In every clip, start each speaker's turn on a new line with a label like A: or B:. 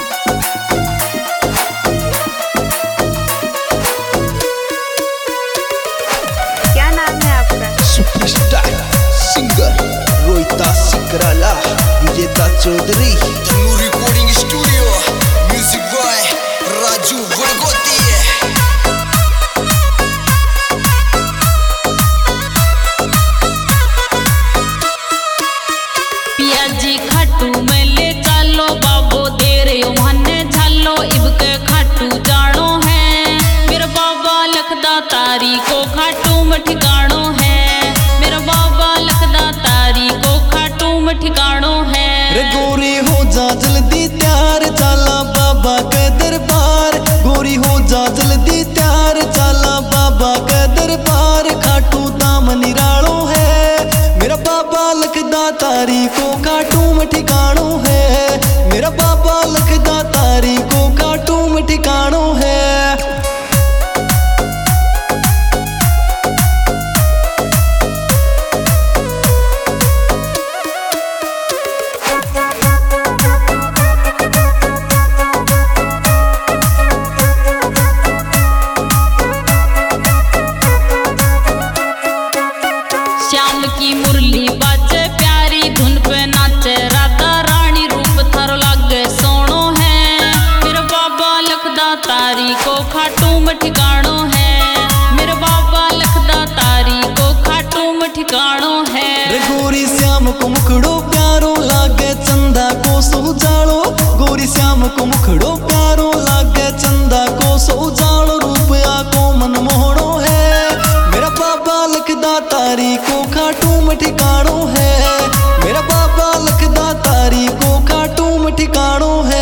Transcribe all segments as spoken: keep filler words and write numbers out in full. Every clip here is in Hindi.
A: क्या नाम है आपका?
B: Superstar singer Rohita Sikrala, Vijeta Chaudhary.
C: Recording studio, music by Raju Vargoti.
D: पियाजी खाटू में ले चालो बाबो देर योहने झालो इबके खाटू जानो है। मेरा बाबा लखदा तारी को खाटू में ठिकानो है। मेरा बाबा लखदा तारी को खाटू में ठिकानो है।
B: रे गोरी हो जा जल्दी तैयार, चाला बाबा के दरबार। गोरी हो जा जल्दी तैयार, चाला बाबा के दरबार। खाटू दाम निरालो है, मेरा बाबा लखदा तारी को खाटू में ठिकानो है। मेरा बाबा लखदा तारी को खाटू में ठिकानो है।
D: श्याम की मुरली बाजे प्यारी धुन पे नाचे राधा रानी, रूप थारो लागे सोनो है। मेरा बाबा लखदा तारी को खाटू में ठिकानो है। मेरा बाबा लखदा तारी को खाटू में ठिकानो है।
B: रे गोरी श्याम को मुखड़ो प्यारो लागे चंदा को सोजालो। गोरी श्याम को मुखड़ो प्यारो लागे चंदा को सोजालो। रूपया को मनमोहनो है, मेरा बाबा लखदा तारी को खाटू में ठिकानो है। मेरा बाबा लखदा तारी को खाटू में ठिकानो है।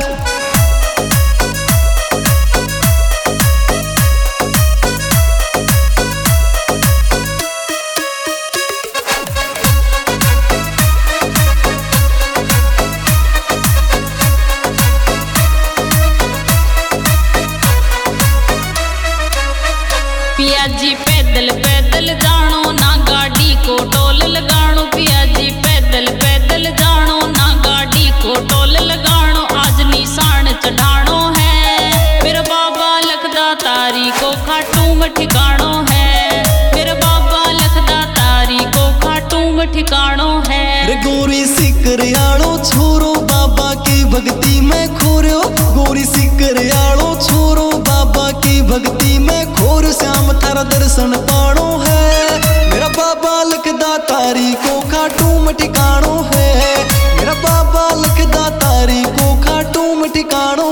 D: पियाजी पैदल पैदल जानो ना गाड़ी को टोल लगानो। पियाजी पैदल पैदल जानो ना गाड़ी को टोल लगानो। आज निशान चढ़ानो है, मेरा बाबा लखदा तारी को खाटू में ठिकानो है। मेरा बाबा लखदा तारी को खाटू में ठिकानो है।
B: रे गोरी सिकरियालो छोरो बाबा की भक्ति में खोरो। गोरी सिकरियालो छोरो बाबा की भक्ति में खोर। श्याम थारा दर्शन पानो है, मेरा बाबा लखदा तारी को खाटू में ठिकानो है। मेरा बाबा लखदा तारी को खाटू में ठिकानो